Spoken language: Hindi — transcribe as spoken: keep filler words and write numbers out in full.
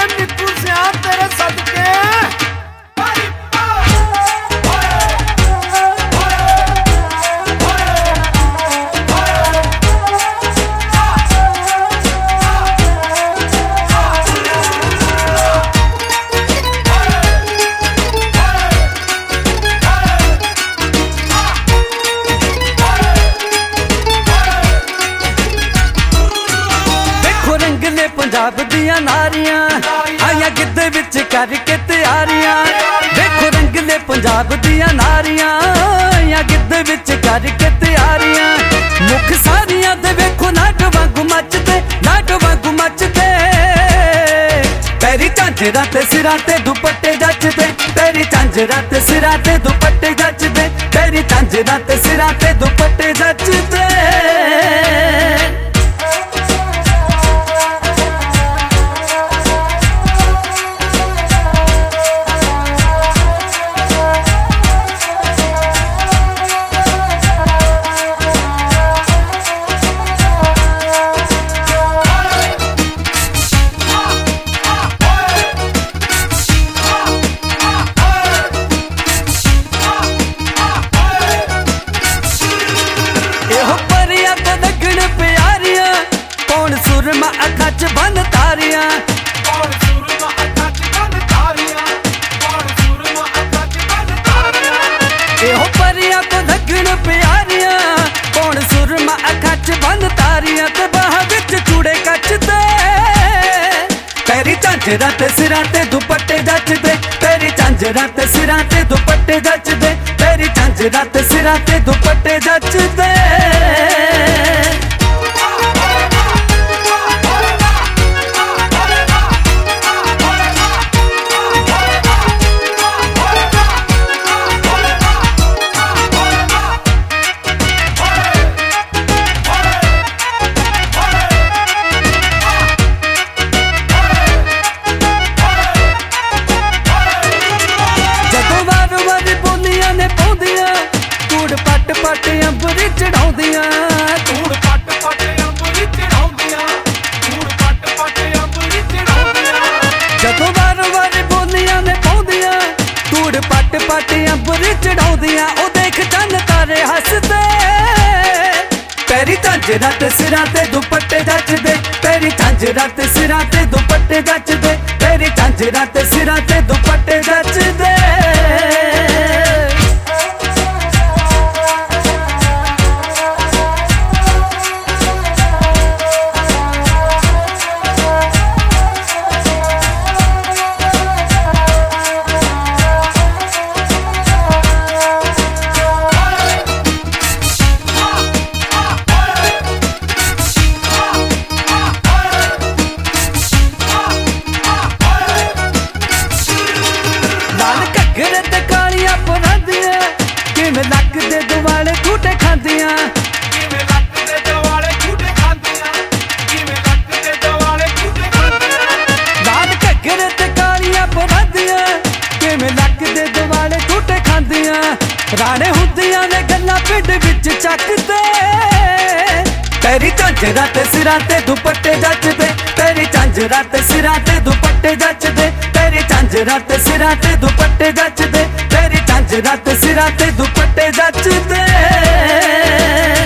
नीतू सिया तेरे सदके। पंजाब दियां नारियां आया गिद्दे विच करके तैयारियां। देखो रंगले पंजाब दियां नारियां आया गिद्दे विच करके तैयारियां। मुख सारियां दे वेखो नाट वांगू मचदे, नाट वांगू मचदे। तेरी झांजरां ते सिरां ते दुपट्टे जचदे, तेरी झांजरां ते सिरां ते दुपट्टे जचदे, तेरी झांजरां ते सिरां ते दुपट्टे जचदे। सुरमा अखा च बन तारियां, कौन सुरमा अखा च बन तारियां, कौन सुरमा अखा च बन तारियां। एहो परियां तो लगन प्यारियां, कौन सुरमा अखा च बन तारियां। ते बाह विच चूड़े कचदे, तेरी झांजरां ते सिरां ते दुपट्टे जचदे, तेरी झांजरां ते सिरां ते दुपट्टे जचदे, तेरी झांजरां ते सिरां ते दुपट्टे जचदे। पट अंबरी चढ़ाउंदियां, धूड़ पट पट अंबरी चढ़ाउंदियां, धूड़ पट पट अंबरी चढ़ाउंदियां। जदों वार वार बोलियां ने पाउंदियां, धूड़ पट पट अंबरी चढ़ाउंदियां। ओ देख चंद तारे हसदे, तेरी झांजरां ते सिरां ते दुपट्टे जचदे, तेरी झांजरां ते सिरां ते दुपट्टे जचदे, तेरी झांजरां ते सिरां ते दुपट्टे जचदे। किवें लक दे दुआले झूठे खांदियां, किवें लक दे दुआले झूठे खांदियां, किवें लक दे दुआले झूठे खांदियां। लाल घग्गरे ते कालियां परांदियां, किवें लक दे दुआले झूठे खांदियां। राणे हुंदियां ने गल्लां पिंड विच चकदे, तेरी झांजरां ते सिरां ते दुपट्टे जचदे, तेरी झांजरां ते सिरां ते दुपट्टे जचदे, तेरी झांजरां ते सिरां ते दुपट्टे जचदे, तेरी झांजरां ते सिरां ते दुपट्टे जचदे।